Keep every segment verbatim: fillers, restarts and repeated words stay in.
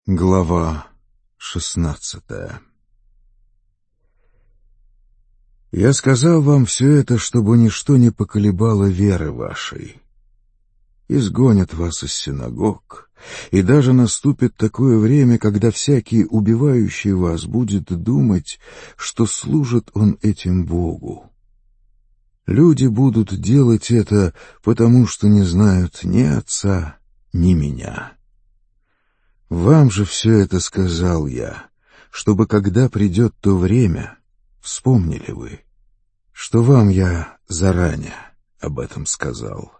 Глава шестнадцатая. Я сказал вам все это, чтобы ничто не поколебало веры вашей. Изгонят вас из синагог, и даже наступит такое время, когда всякий, убивающий вас, будет думать, что служит он этим Богу. Люди будут делать это, потому что не знают ни Отца, ни Меня. Вам же все это сказал я, чтобы, когда придет то время, вспомнили вы, что вам я заранее об этом сказал.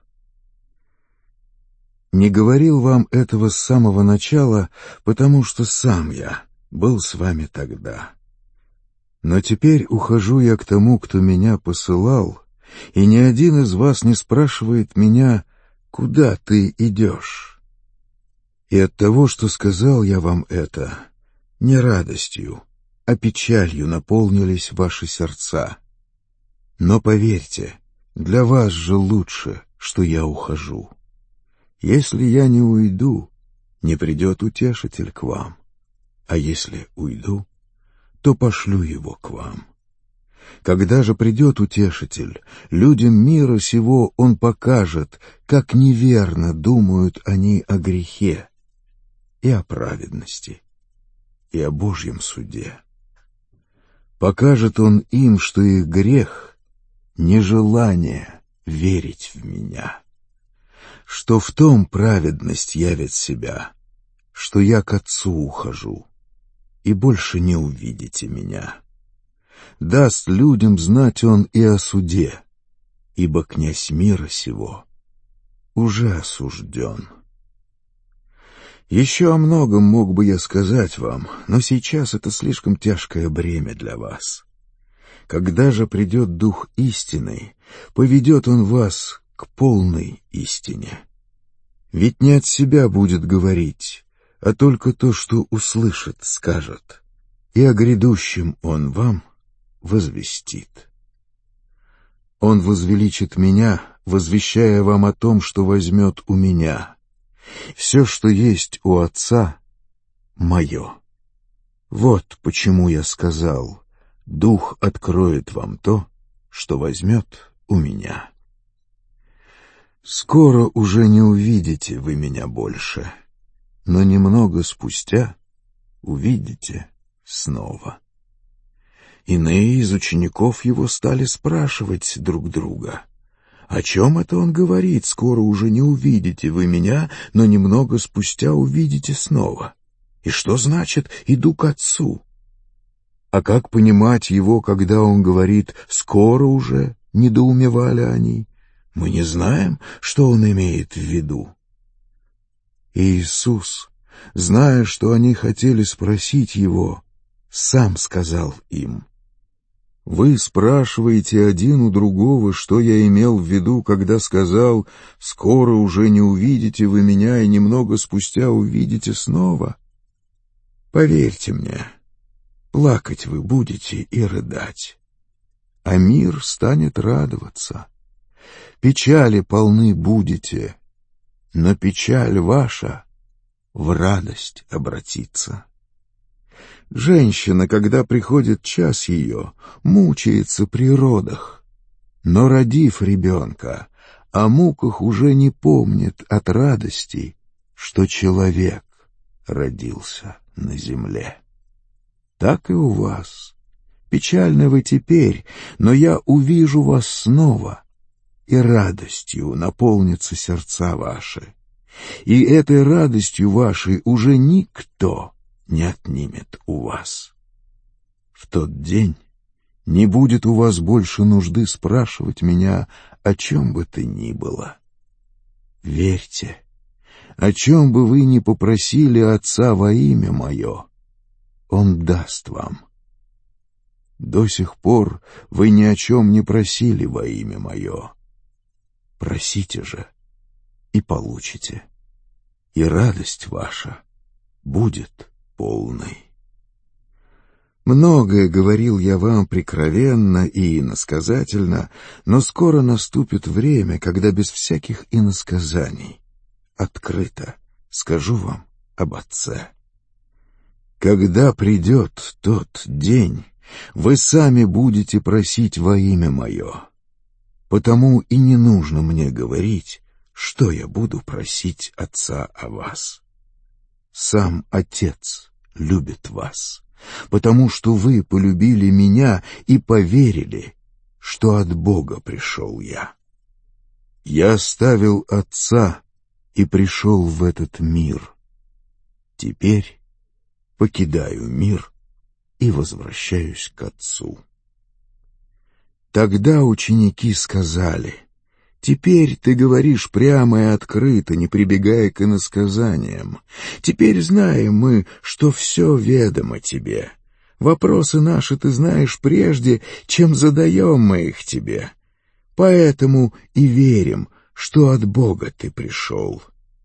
Не говорил вам этого с самого начала, потому что сам я был с вами тогда. Но теперь ухожу я к тому, кто меня посылал, и ни один из вас не спрашивает меня, куда ты идешь. И от того, что сказал я вам это, не радостью, а печалью наполнились ваши сердца. Но поверьте, для вас же лучше, что я ухожу. Если я не уйду, не придет утешитель к вам, а если уйду, то пошлю его к вам. Когда же придет утешитель, людям мира сего он покажет, как неверно думают они о грехе, и о праведности, и о Божьем суде. Покажет он им, что их грех — нежелание верить в меня, что в том праведность явит себя, что я к Отцу ухожу, и больше не увидите меня. Даст людям знать он и о суде, ибо князь мира сего уже осужден. Еще о многом мог бы я сказать вам, но сейчас это слишком тяжкое бремя для вас. Когда же придет Дух истины, поведет Он вас к полной истине. Ведь не от себя будет говорить, а только то, что услышит, скажет, и о грядущем Он вам возвестит. Он возвеличит меня, возвещая вам о том, что возьмет у меня. Все, что есть у Отца, мое. Вот почему я сказал, Дух откроет вам то, что возьмет у меня. Скоро уже не увидите вы меня больше, но немного спустя увидите снова. Иные из учеников его стали спрашивать друг друга: «О чем это он говорит? Скоро уже не увидите вы меня, но немного спустя увидите снова. И что значит «иду к Отцу»?» А как понимать его, когда он говорит «скоро уже», недоумевали они? Мы не знаем, что он имеет в виду. И Иисус, зная, что они хотели спросить его, сам сказал им: «Вы спрашиваете один у другого, что я имел в виду, когда сказал, «Скоро уже не увидите вы меня, и немного спустя увидите снова». Поверьте мне, плакать вы будете и рыдать, а мир станет радоваться. Печали полны будете, но печаль ваша в радость обратится. Женщина, когда приходит час ее, мучается при родах, но, родив ребенка, о муках уже не помнит от радости, что человек родился на земле. Так и у вас. Печальны вы теперь, но я увижу вас снова, и радостью наполнятся сердца ваши. И этой радостью вашей уже никто не отнимет у вас. В тот день не будет у вас больше нужды спрашивать меня о чем бы то ни было. Верьте, о чем бы вы ни попросили Отца во имя Мое, Он даст вам. До сих пор вы ни о чем не просили во имя Мое. Просите же и получите, и радость ваша будет полной. Многое говорил я вам прикровенно и иносказательно, но скоро наступит время, когда без всяких иносказаний открыто скажу вам об Отце. Когда придет тот день, вы сами будете просить во имя мое. Потому и не нужно мне говорить, что я буду просить Отца о вас. Сам Отец любит вас, потому что вы полюбили меня и поверили, что от Бога пришел я. Я оставил Отца и пришел в этот мир. Теперь покидаю мир и возвращаюсь к Отцу». Тогда ученики сказали: «Теперь ты говоришь прямо и открыто, не прибегая к иносказаниям. Теперь знаем мы, что все ведомо тебе. Вопросы наши ты знаешь прежде, чем задаем мы их тебе. Поэтому и верим, что от Бога ты пришел».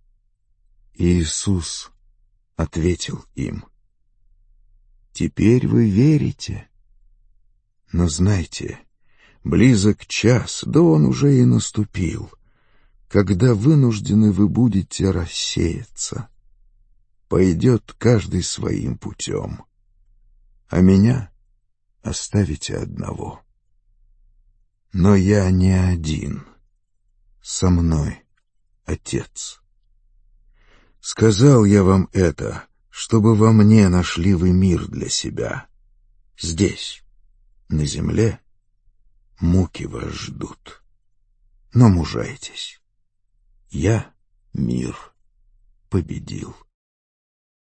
Иисус ответил им: «Теперь вы верите, но знайте, близок час, да он уже и наступил, когда вынуждены вы будете рассеяться. Пойдет каждый своим путем, а меня оставите одного. Но я не один, со мной Отец. Сказал я вам это, чтобы во мне нашли вы мир для себя. Здесь, на земле, муки вас ждут. Но мужайтесь. Я мир победил».